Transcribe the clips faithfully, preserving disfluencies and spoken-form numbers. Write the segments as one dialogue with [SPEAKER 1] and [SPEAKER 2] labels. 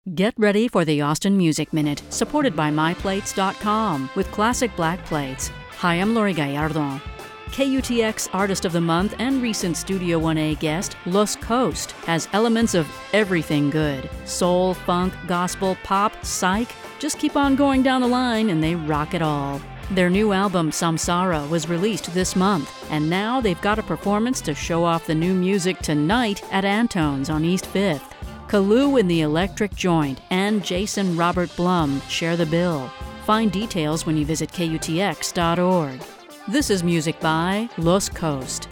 [SPEAKER 1] Get ready for the Austin Music Minute, supported by my plates dot com with classic black plates. Hi, I'm Lori Gallardo. K U T X Artist of the Month and recent Studio one A guest, Los Coast, has elements of everything good. Soul, funk, gospel, pop, psych. Just keep on going down the line and they rock it all. Their new album, Samsara, was released this month, and now they've got a performance to show off the new music tonight at Antone's on East fifth. Kalu in the Electric Joint and Jason Robert Blum share the bill. Find details when you visit K U T X dot org. This is music by Los Coast.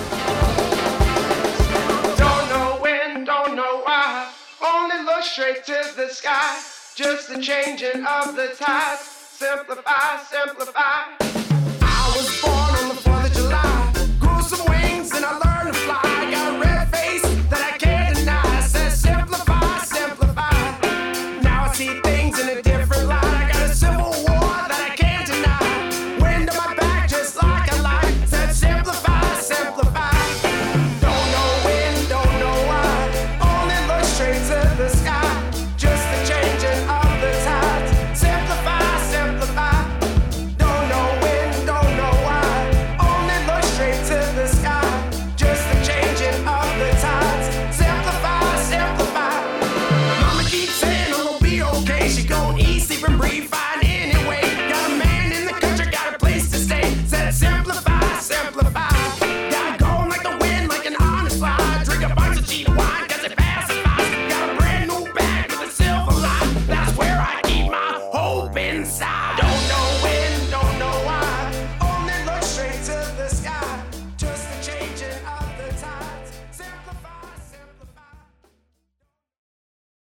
[SPEAKER 2] Don't know when, don't know why, only look straight to the sky. Just the changing of the tides. Simplify, simplify. I was born on the front